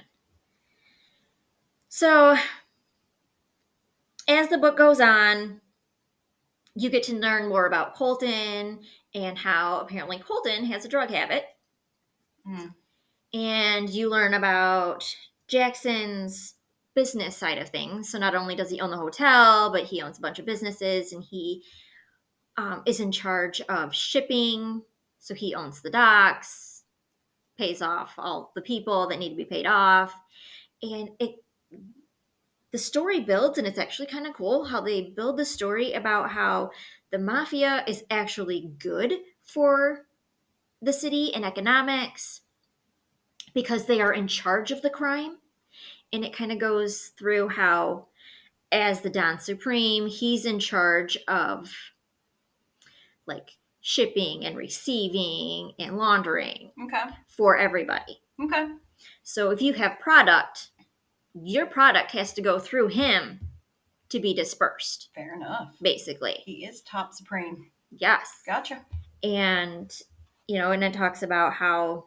So as the book goes on, you get to learn more about Colton and how apparently Colton has a drug habit. Mm. And you learn about Jackson's business side of things. So not only does he own the hotel, but he owns a bunch of businesses, and he is in charge of shipping. So he owns the docks, pays off all the people that need to be paid off. And the story builds, and it's actually kind of cool how they build the story about how the mafia is actually good for the city and economics because they are in charge of the crime. And it kind of goes through how, as the Don Supreme, he's in charge of like shipping and receiving and laundering Okay. for everybody. Okay. So if you have product, your product has to go through him to be dispersed, Fair enough. basically. He is top supreme. Yes. Gotcha. And, you know, and it talks about how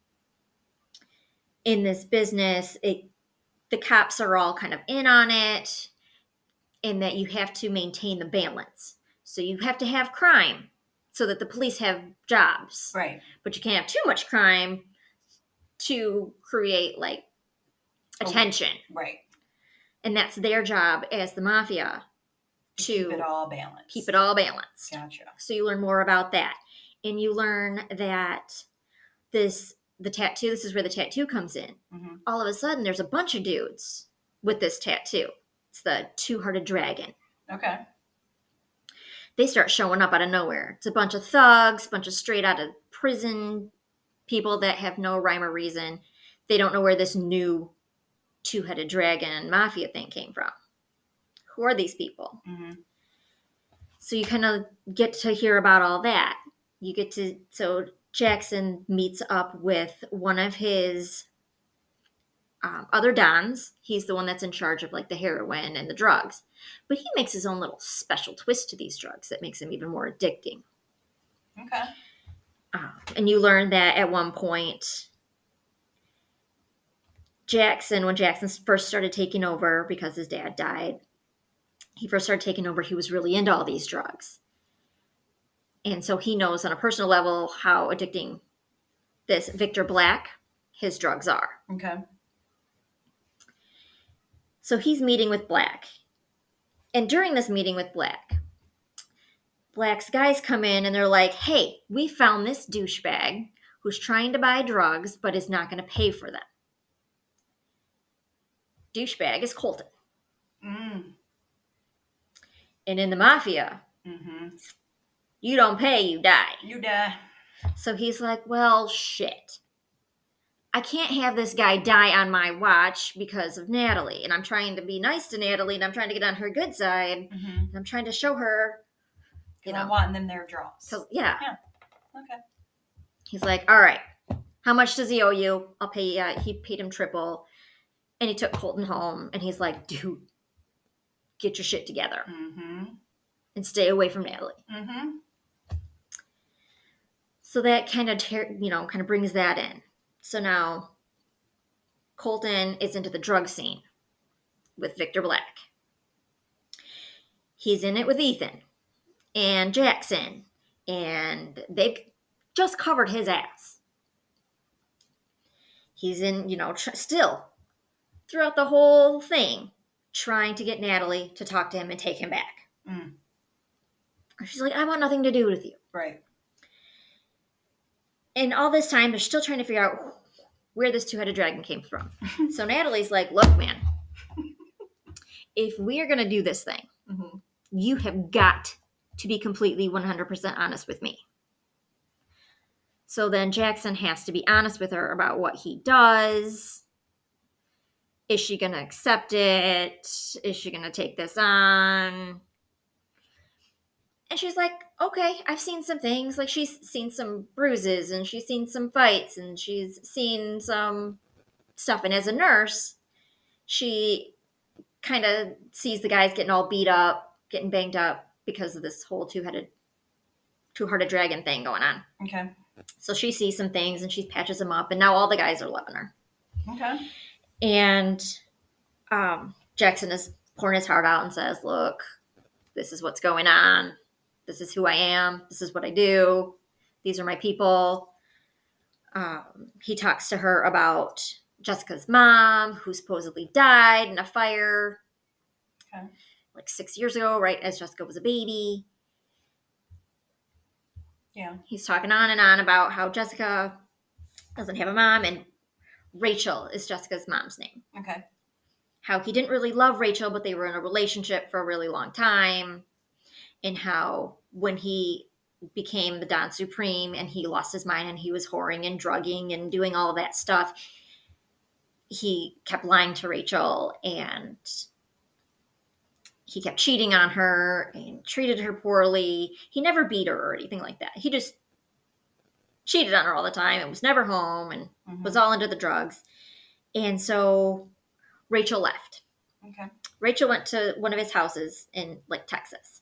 in this business, the cops are all kind of in on it, and that you have to maintain the balance. So you have to have crime so that the police have jobs. Right. But you can't have too much crime to create like attention. Right. And that's their job as the mafia to Keep it all balanced. keep it all balanced. Gotcha. So you learn more about that. And you learn that the tattoo, this is where the tattoo comes in. Mm-hmm. All of a sudden, there's a bunch of dudes with this tattoo. It's the two-hearted dragon. Okay. They start showing up out of nowhere. It's a bunch of thugs, a bunch of straight out of prison people that have no rhyme or reason. They don't know where this new two-headed dragon mafia thing came from. Who are these people? Mm-hmm. So you kind of get to hear about all that. So Jackson meets up with one of his other Dons. He's the one that's in charge of like the heroin and the drugs. But he makes his own little special twist to these drugs that makes them even more addicting. Okay. And you learn that at one point, when Jackson first started taking over because his dad died, he first started taking over, he was really into all these drugs. And so he knows on a personal level how addicting this Victor Black, his drugs are. Okay. So he's meeting with Black. And during this meeting with Black's guys come in and they're like, hey, we found this douchebag who's trying to buy drugs but is not going to pay for them. Douchebag is Colton. Mm. And in the mafia, Mm-hmm. you don't pay, you die. You die. So he's like, well, shit. I can't have this guy die on my watch because of Natalie. And I'm trying to be nice to Natalie, and I'm trying to get on her good side. Mm-hmm. And I'm trying to show her, you I'm know. wanting them their draws. Yeah. Okay. He's like, all right, how much does he owe you? I'll pay you. He paid him triple. And he took Colton home. And he's like, dude, get your shit together. Mm-hmm. And stay away from Natalie. Mm-hmm. So that kind of brings that in. So now Colton is into the drug scene with Victor Black. He's in it with Ethan and Jackson, and they've just covered his ass. He's in, still throughout the whole thing, trying to get Natalie to talk to him and take him back. Mm. She's like, I want nothing to do with you. Right. And all this time, they're still trying to figure out where this two-headed dragon came from. So Natalie's like, look, man, if we are going to do this thing, Mm-hmm. you have got to be completely 100% honest with me. So then Jackson has to be honest with her about what he does. Is she going to accept it? Is she going to take this on? And she's like, okay, I've seen some things. Like, she's seen some bruises, and she's seen some fights, and she's seen some stuff. And as a nurse, she kind of sees the guys getting all beat up, getting banged up because of this whole two-hearted dragon thing going on. Okay. So she sees some things, and she patches them up, and now all the guys are loving her. Okay. And Jackson is pouring his heart out and says, look, this is what's going on. this is who I am. This is what I do. These are my people. He talks to her about Jessica's mom, who supposedly died in a fire like 6 years ago, right as Jessica was a baby. Yeah. He's talking on and on about how Jessica doesn't have a mom, and Rachel is Jessica's mom's name. Okay. How he didn't really love Rachel, but they were in a relationship for a really long time. And how when he became the Don Supreme and he lost his mind and he was whoring and drugging and doing all of that stuff, he kept lying to Rachel and he kept cheating on her and treated her poorly. He never beat her or anything like that. He just cheated on her all the time and was never home and was all into the drugs. And so Rachel left. Okay. Rachel went to one of his houses in like Texas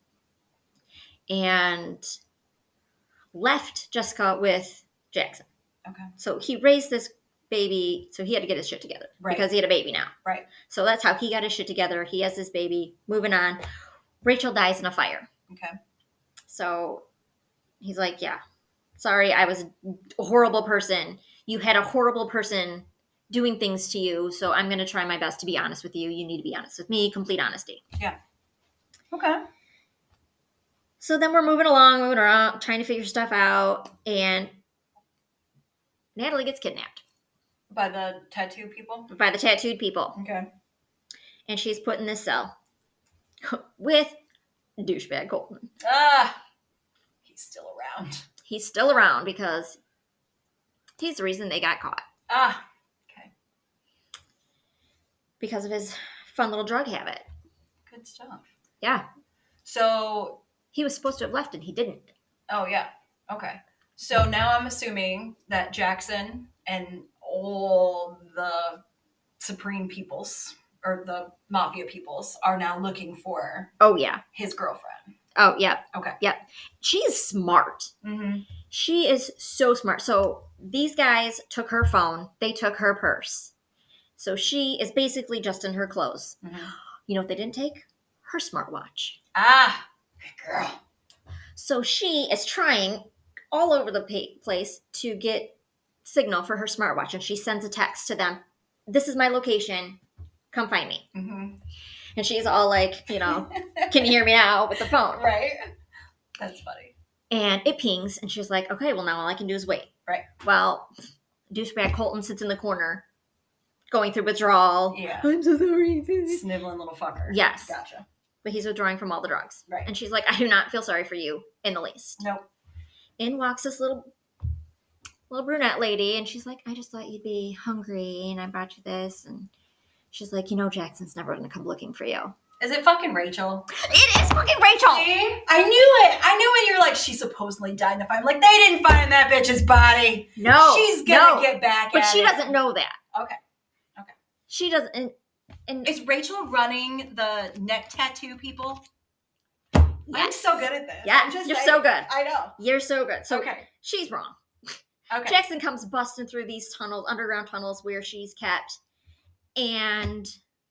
and left Jessica with Jackson. Okay. So he raised this baby, so he had to get his shit together because he had a baby now. Right. So that's how he got his shit together. He has this baby. Moving on. Rachel dies in a fire. Okay. So he's like, yeah, sorry, I was a horrible person. You had a horrible person doing things to you, so I'm going to try my best to be honest with you. You need to be honest with me. Complete honesty. Yeah. Okay. So then we're moving around, trying to figure stuff out, and Natalie gets kidnapped. By the tattoo people? By the tattooed people. Okay. And she's put in this cell with douchebag Colton. He's still around. He's still around because he's the reason they got caught. Okay. Because of his fun little drug habit. Good stuff. Yeah. So he was supposed to have left and he didn't. Oh, yeah. Okay. So now I'm assuming that Jackson and all the Supreme peoples or the Mafia peoples are now looking for his girlfriend. Oh, yeah. Okay. Yep. She's smart. Mm-hmm. She is so smart. So these guys took her phone. They took her purse. So she is basically just in her clothes. Mm-hmm. You know what they didn't take? Her smartwatch. Good girl. So she is trying all over the place to get signal for her smartwatch. And she sends a text to them. This is my location. Come find me. Mm-hmm. And she's all like, you know, can you hear me now with the phone? Right. That's funny. And it pings. And she's like, okay, well, now all I can do is wait. Right. Well, douchebag Colton sits in the corner going through withdrawal. Yeah. I'm so sorry. Sniveling little fucker. Yes. Gotcha. But he's withdrawing from all the drugs. Right. And she's like, I do not feel sorry for you in the least. Nope. In walks this little brunette lady. And she's like, I just thought you'd be hungry. And I brought you this. And she's like, you know, Jackson's never going to come looking for you. Is it fucking Rachel? It is fucking Rachel. See? I knew it. I knew when you're like, she supposedly died in the fire. I'm like, they didn't find that bitch's body. No. She's gonna get back but at she it. doesn't know that. Okay. She doesn't. And Is Rachel running the neck tattoo people? yes. I'm so good at this. Yes, I'm just you're saying. so good. I know. You're so good. So Okay. she's wrong. Okay. Jackson comes busting through these tunnels, underground tunnels where she's kept. And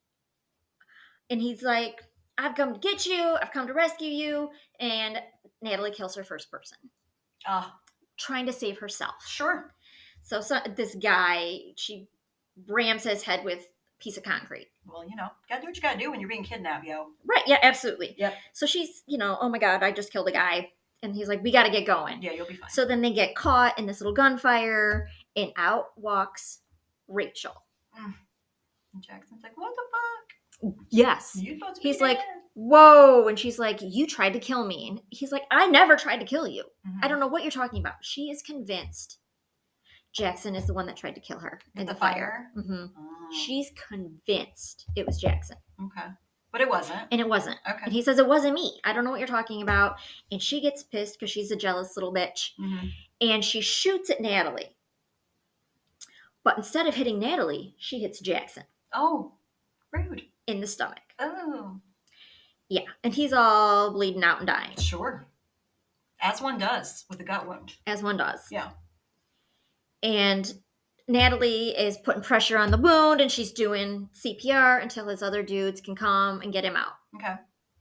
he's like, I've come to get you. I've come to rescue you. And Natalie kills her first person. Trying to save herself. Sure. So this guy, she rams his head with a piece of concrete. Well, you know, gotta do what you gotta do when you're being kidnapped, yo. Right. Yeah, absolutely. Yep. So she's, you know, oh my God, I just killed a guy. And he's like, we got to get going. Yeah, you'll be fine. So then they get caught in this little gunfire, and out walks Rachel. And Jackson's like, what the fuck? Yes. You're supposed to be He's like, dead. whoa. And she's like, you tried to kill me. And he's like, I never tried to kill you. Mhm. I don't know what you're talking about. She is convinced Jackson is the one that tried to kill her in the fire. Mm-hmm. Oh. She's convinced it was Jackson. Okay. But it wasn't. And it wasn't. Okay. And he says, it wasn't me. I don't know what you're talking about. And she gets pissed because she's a jealous little bitch. Mm-hmm. And she shoots at Natalie. But instead of hitting Natalie, she hits Jackson. Oh, rude. In the stomach. Oh. Yeah. And he's all bleeding out and dying. Sure. As one does with a gut wound. As one does. Yeah. And Natalie is putting pressure on the wound, and she's doing CPR until his other dudes can come and get him out. Okay.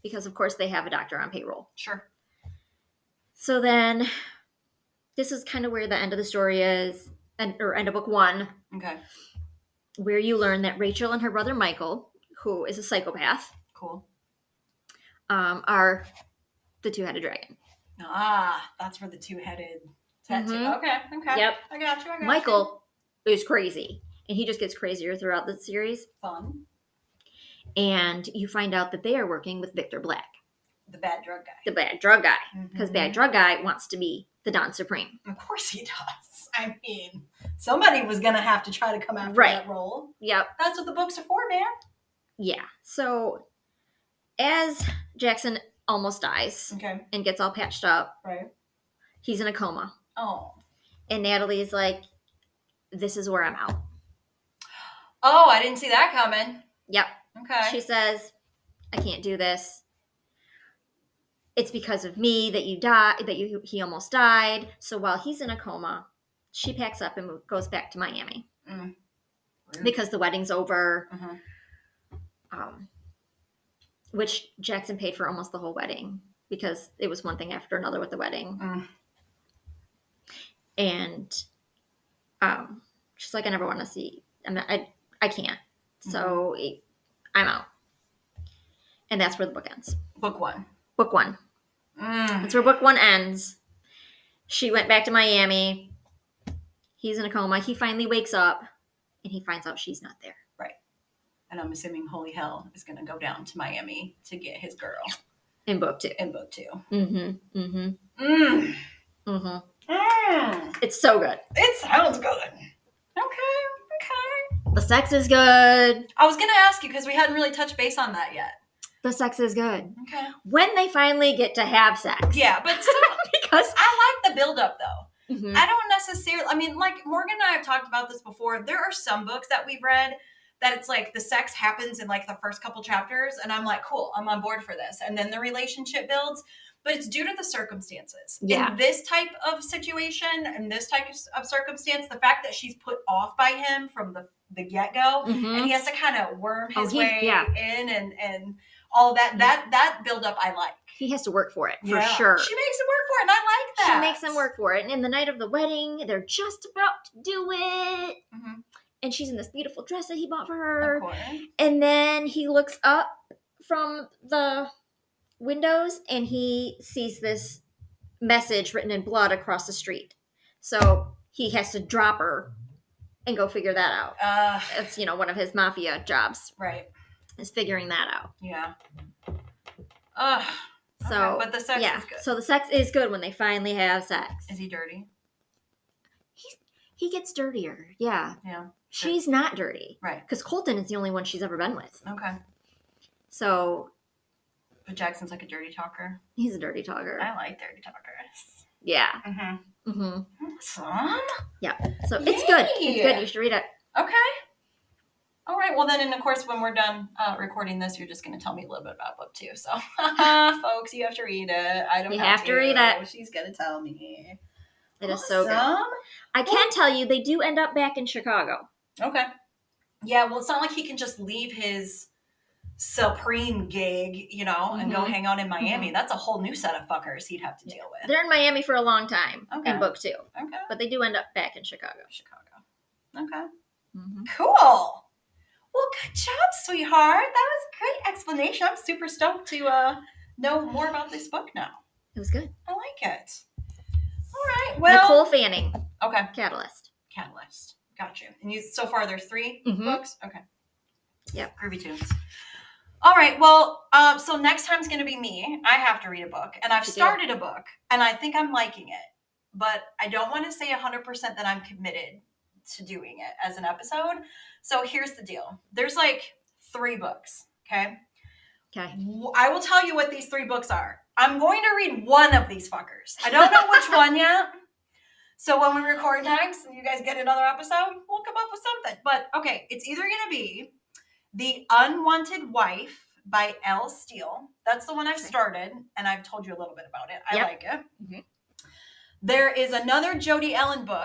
because of course they have a doctor on payroll. Sure. So then this is kind of where the end of the story is, or end of book 1, Okay. where you learn that Rachel and her brother Michael, who is a psychopath, Cool. are the two-headed dragon. Ah, that's for the two-headed tattoo. Mhm. Okay. Yep. I got you. Michael is crazy, and he just gets crazier throughout the series. Fun. And you find out that they are working with Victor Black, The bad drug guy. the bad drug guy, because Mhm. bad drug guy wants to be the Don Supreme. Of course he does. I mean, somebody was going to have to try to come after Right. that role. Yep. That's what the books are for, man. Yeah. So as Jackson almost dies Okay. and gets all patched up, Right. he's in a coma. Oh. And Natalie's like, this is where I'm out. Oh, I didn't see that coming. Yep. Okay. She says, I can't do this. It's because of me that you died, he almost died. So while he's in a coma, she packs up and goes back to Miami Mm. because the wedding's over. Mhm. Which Jackson paid for almost the whole wedding because it was one thing after another with the wedding. Mm. And she's like, I never want to see. I can't. So I'm out. And that's where the book ends. Book 1. Book 1. Mm. That's where book 1 ends. She went back to Miami. He's in a coma. He finally wakes up and he finds out she's not there. And I'm assuming Holy Hell is going to go down to Miami to get his girl In book 2. in book 2. Mm-hmm. Mm-hmm. Mm. Mm-hmm. Mm. It's so good. It sounds good. Okay. The sex is good. I was going to ask you because we hadn't really touched base on that yet. The sex is good. Okay. When they finally get to have sex. Yeah, but still, Because I like the build-up, though. Mhm. I don't necessarily, I mean, like Morgan and I have talked about this before. There are some books that we've read that it's like the sex happens in like the first couple chapters and I'm like, cool, I'm on board for this. And then the relationship builds, but it's due to the circumstances. Yeah. In this type of situation and this type of circumstance, the fact that she's put off by him from the get-go Mhm. and he has to kind of worm his way yeah. in and all of that build-up I like. He has to work for it, for Yeah. sure. She makes him work for it and I like that. She makes him work for it. And in the night of the wedding, they're just about to do it. Mhm. And she's in this beautiful dress that he bought for Of her. course. And then he looks up from the windows and he sees this message written in blood across the street. So he has to drop her and go figure that out. It's, one of his mafia jobs Right. is figuring that out. Yeah. So, okay, but the sex yeah. is good. So the sex is good when they finally have sex. Is he dirty? He gets dirtier. Yeah. Yeah. She's not dirty. Right. Because Colton is the only one she's ever been with. Okay. So But Jackson's like a dirty talker. he's a dirty talker. I like dirty talkers. Yeah. Mm-hmm. Mm-hmm. Awesome. Yeah. So it's good. It's good. You should read it. Okay. All right. Well, then, and of course, when we're done recording this, you're just going to tell me a little bit about book 2. So, folks, you have to read it. I don't You have have to read it. She's going to tell me. It is so good. Awesome. I can tell you they do end up back in Chicago. Okay. Yeah, well, it's not like he can just leave his Supreme gig, and go Mhm. hang out in Miami. That's a whole new set of fuckers he'd have to deal with. They're in Miami for a long time Okay. in book 2. Okay. But they do end up back in Chicago. Chicago. Okay. Mm-hmm. Cool. Well, good job, sweetheart. That was a great explanation. I'm super stoked to know more about this book now. It was good. I like it. All right. Well. Nicole Fanning, Okay. Catalyst. Catalyst. Got you. And so far there's 3 Mhm. books? Okay. Yep. Groovy tunes. All right. Well, so next time's going to be me. I have to read a book. And I've You do. started a book. And I think I'm liking it. But I don't want to say 100% that I'm committed to doing it as an episode. So here's the deal. There's like 3 books. Okay. Okay. I will tell you what these 3 books are. I'm going to read one of these fuckers. I don't know which one yet. So when we record next and you guys get another episode, we'll come up with something. But okay, it's either going to be The Unwanted Wife by Elle Steele. That's the one I've started, and I've told you a little bit about it. I Yep. like it. Mhm. There is another Jody Ellen book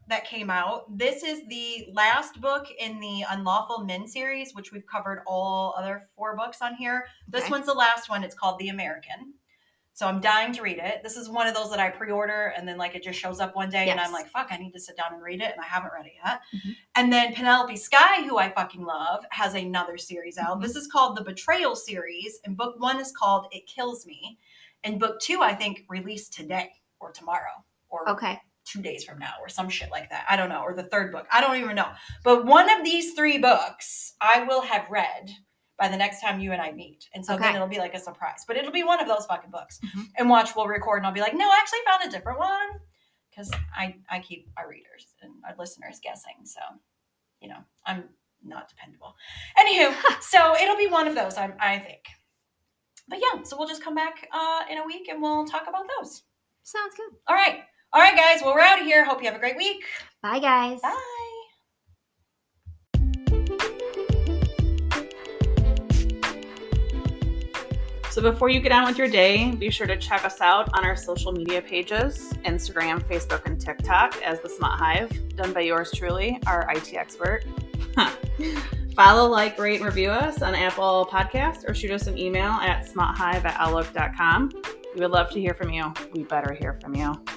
that came out. This is the last book in the Unlawful Men series, which we've covered all other 4 books on here. This Okay. one's the last one. It's called The American. So I'm dying to read it. This is one of those that I pre-order and then like it just shows up one day and Yes. I'm like, fuck, I need to sit down and read it. And I haven't read it yet. Mhm. And then Penelope Sky, who I fucking love, has another series out. Mhm. This is called the Betrayal series. And book 1 is called It Kills Me. And book 2, I think, released today or tomorrow or Okay. 2 days from now or some shit like that. I don't know. Or the 3rd book. I don't even know. But one of these 3 books I will have read by the next time you and I meet. And so Okay. then it'll be like a surprise. But it'll be one of those fucking books. Mhm. And we'll record and I'll be like, no, I actually found a different one. Because I keep our readers and our listeners guessing. So, you know, I'm not dependable. Anywho, so it'll be one of those, I think. But yeah, so we'll just come back in a week and we'll talk about those. Sounds good. All right. All right, guys. Well, we're out of here. Hope you have a great week. Bye, guys. Bye. So before you get on with your day, be sure to check us out on our social media pages, Instagram, Facebook, and TikTok as The Smut Hive, done by yours truly, our IT expert. Follow, like, rate, and review us on Apple Podcasts or shoot us an email at smuthive@outlook.com. We would love to hear from you. We better hear from you.